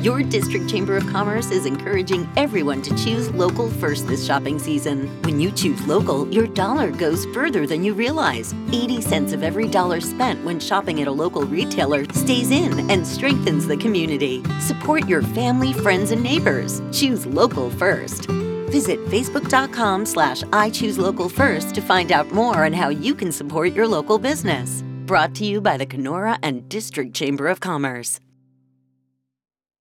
Your District Chamber of Commerce is encouraging everyone to choose local first this shopping season. When you choose local, your dollar goes further than you realize. 80 cents of every dollar spent when shopping at a local retailer stays in and strengthens the community. Support your family, friends, and neighbors. Choose local first. Visit facebook.com/IChooseLocalFirst to find out more on how you can support your local business. Brought to you by the Kenora and District Chamber of Commerce.